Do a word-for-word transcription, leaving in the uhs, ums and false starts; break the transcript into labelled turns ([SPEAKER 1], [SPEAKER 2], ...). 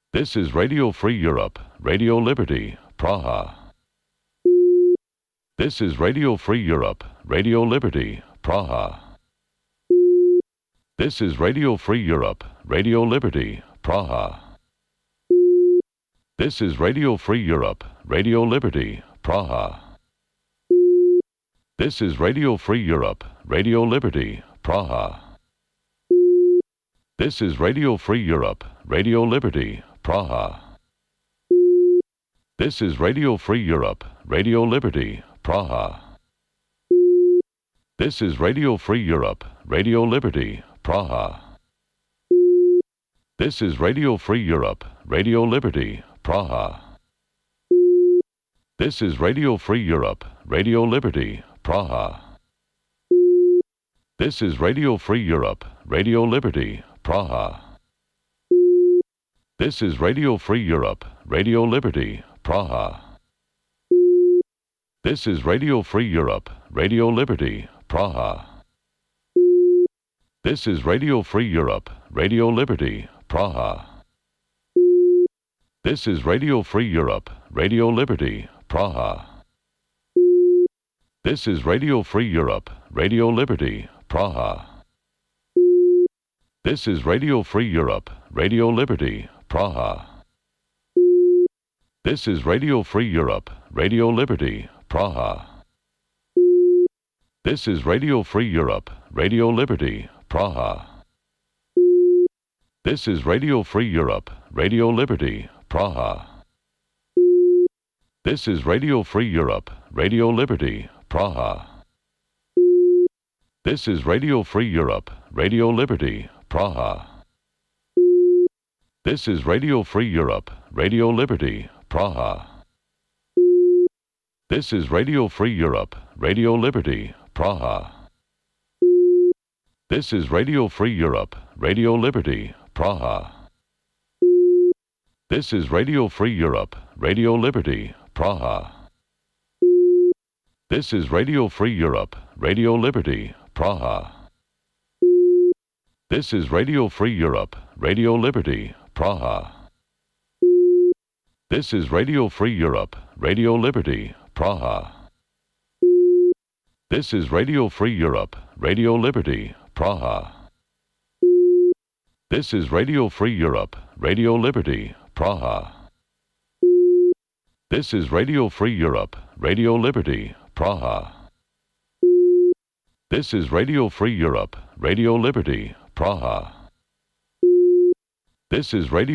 [SPEAKER 1] This is Radio Free Europe, Radio Liberty, Praha. This is Radio Free Europe, Radio Liberty, Praha. This is Radio Free Europe, Radio Liberty, Praha. This is Radio Free Europe, Radio Liberty, Praha. This is Radio Free Europe, Radio Liberty, Praha. This is Radio Free Europe, Radio Liberty, Praha. This is Radio Free Europe, Radio Liberty, Praha. This is Radio Free Europe, Radio Liberty, Praha. This is Radio Free Europe, Radio Liberty, Praha. This is Radio Free Europe, Radio Liberty, Praha. This is Radio Free Europe, Radio Liberty, Praha. This is Radio Free Europe, Radio Liberty, Praha. This is Radio Free Europe, Radio Liberty, Praha. This is Radio Free Europe, Radio Liberty, Praha. This is Radio Free Europe, Radio Liberty, Praha. This is Radio Free Europe, Radio Liberty, Praha. This is Radio Free Europe, Radio Liberty, Praha. This is Radio Free Europe, Radio Liberty, Praha. This is Radio Free Europe, Radio Liberty, Praha. This is Radio Free Europe, Radio Liberty, Praha. This is Radio Free Europe, Radio Liberty, Praha. This is Radio Free Europe, Radio Liberty, Praha. This is Radio Free Europe, Radio Liberty, Praha. This is Radio Free Europe, Radio Liberty, Praha. This is Radio Free Europe, Radio Liberty, Praha. This is Radio Free Europe, Radio Liberty, Praha. This is Radio Free Europe, Radio Liberty, Praha. This is Radio Free Europe, Radio Liberty, Praha. This is Radio Free Europe, Radio Liberty, Praha. This is Radio Free Europe, Radio Liberty, Praha. This is Radio Free Europe, Radio Liberty, Praha. This is Radio Free Europe, Radio Liberty, Praha. This is Radio Free Europe, Radio Liberty, Praha. This is Radio